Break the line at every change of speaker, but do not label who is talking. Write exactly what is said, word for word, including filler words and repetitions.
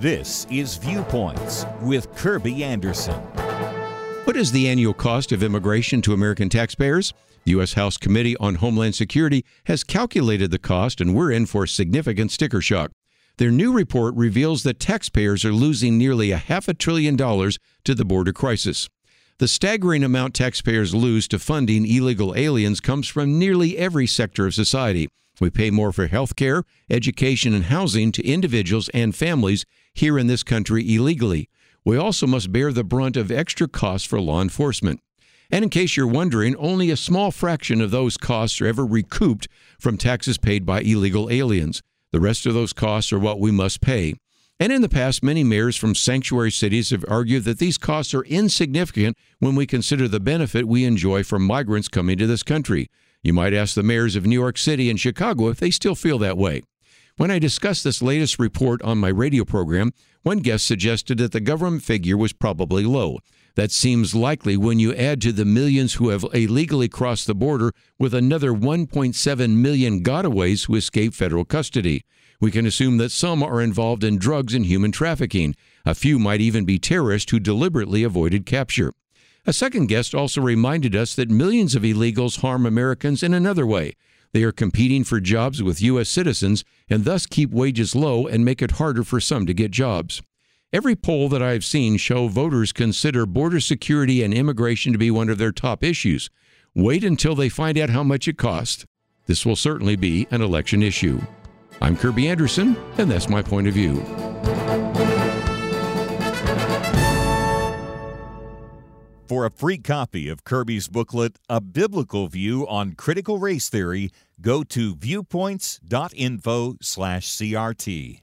This is Viewpoints with Kirby Anderson.
What is the annual cost of immigration to American taxpayers? The U S House Committee on Homeland Security has calculated the cost, and we're in for significant sticker shock. Their new report reveals that taxpayers are losing nearly a half a trillion dollars to the border crisis. The staggering amount taxpayers lose to funding illegal aliens comes from nearly every sector of society. We pay more for health care, education, and housing to individuals and families here in this country illegally. We also must bear the brunt of extra costs for law enforcement. And in case you're wondering, only a small fraction of those costs are ever recouped from taxes paid by illegal aliens. The rest of those costs are what we must pay. And in the past, many mayors from sanctuary cities have argued that these costs are insignificant when we consider the benefit we enjoy from migrants coming to this country. You might ask the mayors of New York City and Chicago if they still feel that way. When I discussed this latest report on my radio program, one guest suggested that the government figure was probably low. That seems likely when you add to the millions who have illegally crossed the border with another one point seven million gotaways who escape federal custody. We can assume that some are involved in drugs and human trafficking. A few might even be terrorists who deliberately avoided capture. A second guest also reminded us that millions of illegals harm Americans in another way. They are competing for jobs with U S citizens and thus keep wages low and make it harder for some to get jobs. Every poll that I've seen show voters consider border security and immigration to be one of their top issues. Wait until they find out how much it costs. This will certainly be an election issue. I'm Kirby Anderson, and that's my point of view.
For a free copy of Kirby's booklet, A Biblical View on Critical Race Theory, go to viewpoints dot info slash CRT.